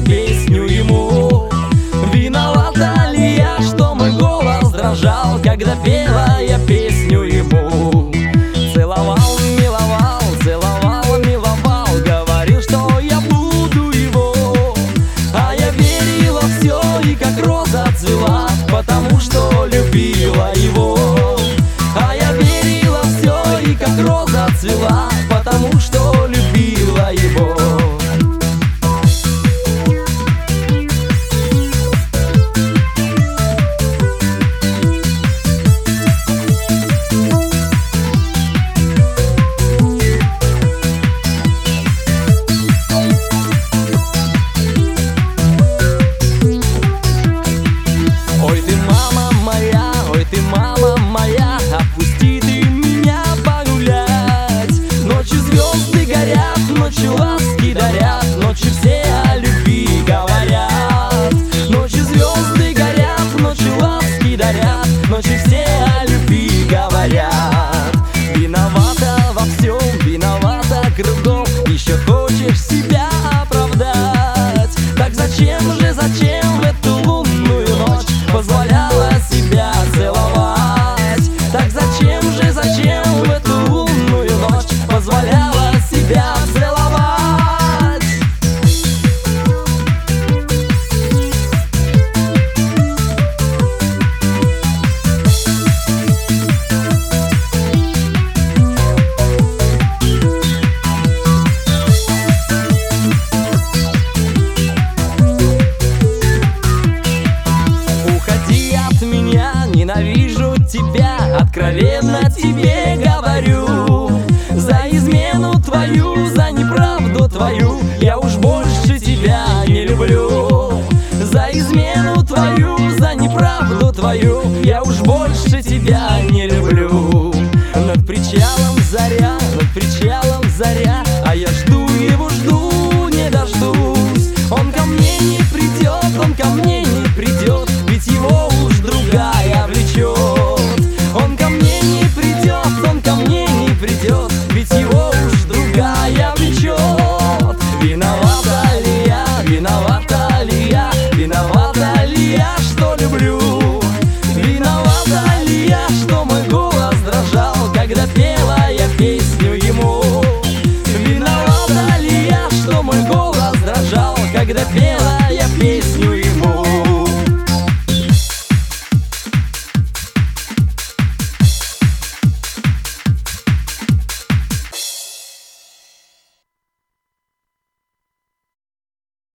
песню ему. Виновата ли я, что мой голос дрожал, когда пела я песню ему? Целовал, миловал, целовал, миловал, говорил, что я буду его. А я верила в все, и как роза цвела, потому что любила его. А я верила в все, и как роза цвела, потому что любила его. Ой, ты мама моя, ой, ты мама моя, отпусти ты меня погулять. Ночью звезды горят, ночью ласки дарят, ночью все о любви говорят. Ночью звезды горят, ночью ласки дарят, ночью все о любви говорят. Виновата во всем, виновата кругом, еще хочешь себя оправдать. Так зачем в эту лунную ночь позволяла себя целовать? Так зачем в эту лунную ночь позволяла себя целовать? Уходи от меня, ненавижу тебя, откровенно тебе говорю. За измену твою, за неправду твою я уж больше тебя не люблю. За измену твою, за неправду твою я уж больше тебя не люблю.